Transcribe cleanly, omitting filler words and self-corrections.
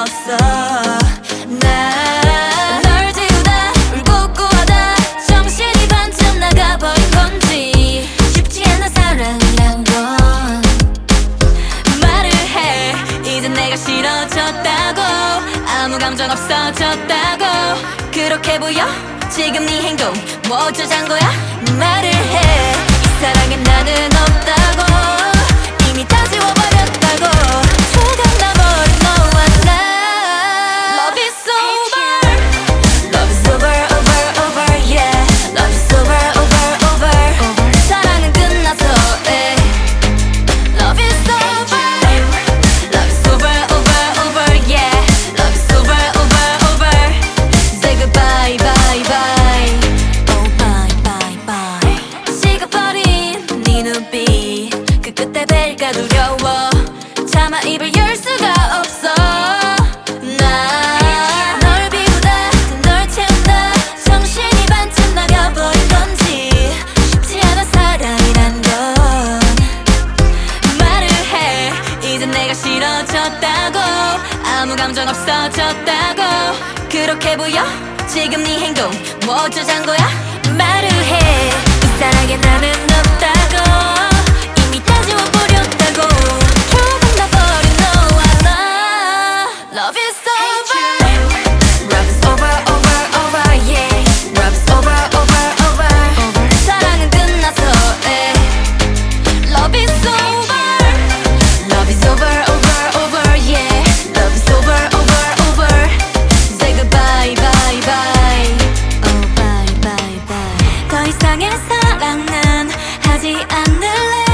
없어. 널 지우다 울고 웃고 하다 정신이 반쯤 나가버린 건지 쉽지 않은 사랑이란 건 말을 해. 이제 내가 싫어졌다고 아무 감정 없어졌다고 그렇게 보여? 지금 네 행동 뭐 어쩌잔 거야? 말을 해. 이 사랑에 나는 없다고 이미 다 지워버렸다고 조각나버린 너와 나. Love is over. Love is over, over, over, yeah. Love is over, over, over. 사랑은 끝났어, eh. Love is over. Love is over, over, over, yeah. Love is over, over, over. Say goodbye, bye, bye. Oh, bye, bye, bye. 식어버린 네 눈빛 그 끝에 뵐까 두려워. 차마 입을 열 수가 없어. 널 비우다 널 채운다 정신이 반쯤 나가버린 건지 쉽지 않은 사랑이란 건 말을 해. 이제 내가 싫어졌다고 아무 감정 없어졌다고 그렇게 보여? 지금 네 행동 뭐 어쩌잔 거야? 말을 해. 이 사랑에 나는 없다고 이미 다 지워버렸다고 조각나버린 너와 나. Love is over. Love is over, over, over, yeah. Love is over, over, over. 사랑은 끝났어, eh. Love is over. Love is over, over, over, yeah. Love is over, over, over. Say goodbye, bye, bye. Oh, bye, bye, bye. 더 이상의 사랑은 하지 않을래.